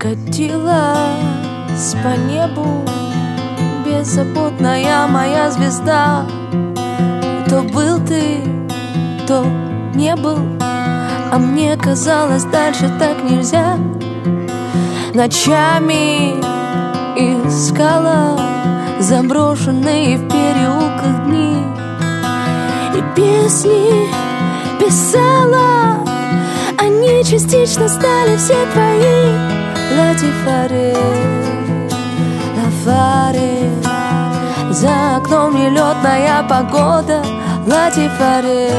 катилась по небу, беззаботная моя звезда. То был ты, то не был, а мне казалось, дальше так нельзя. Ночами искала заброшенные в переулках дни и песни писала, они частично стали все твои. Латифаре, лафаре, за окном нелетная погода. Латифаре,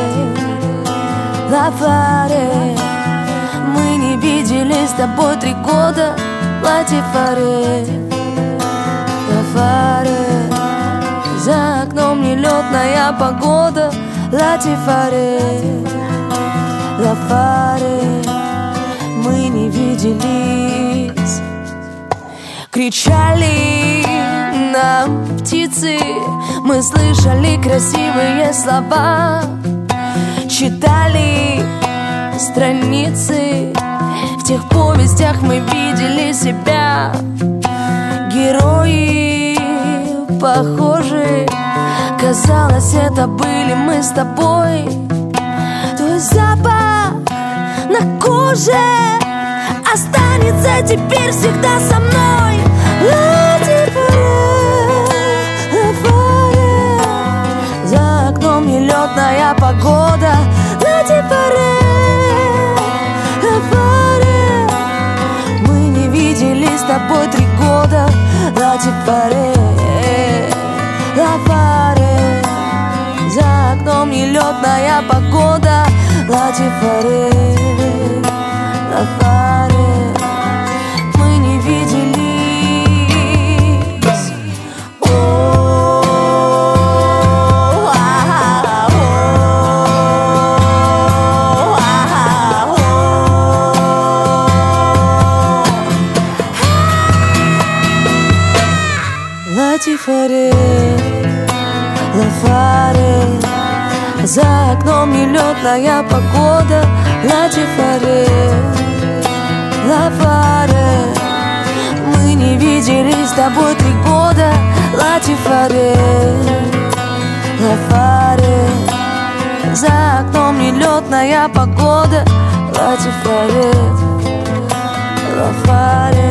лафаре, мы не виделись с тобой 3 года. Латифаре, лафаре, за окном нелетная погода. Латифаре, лафаре, мы не виделись. Кричали нам птицы, мы слышали красивые слова, читали страницы, в тех повестях мы видели себя. Герои похожи, казалось, это были мы с тобой. Твой запах на коже останется теперь всегда со мной. За окном нелетная погода. Мы не виделись с тобой 3 года. За окном нелетная погода. Мы не виделись. Латифаре, лафаре, за окном нелетная погода. Латифаре, лафаре, мы не виделись с тобой 3 года. Латифаре, лафаре, за окном нелетная погода. Латифаре, лафаре.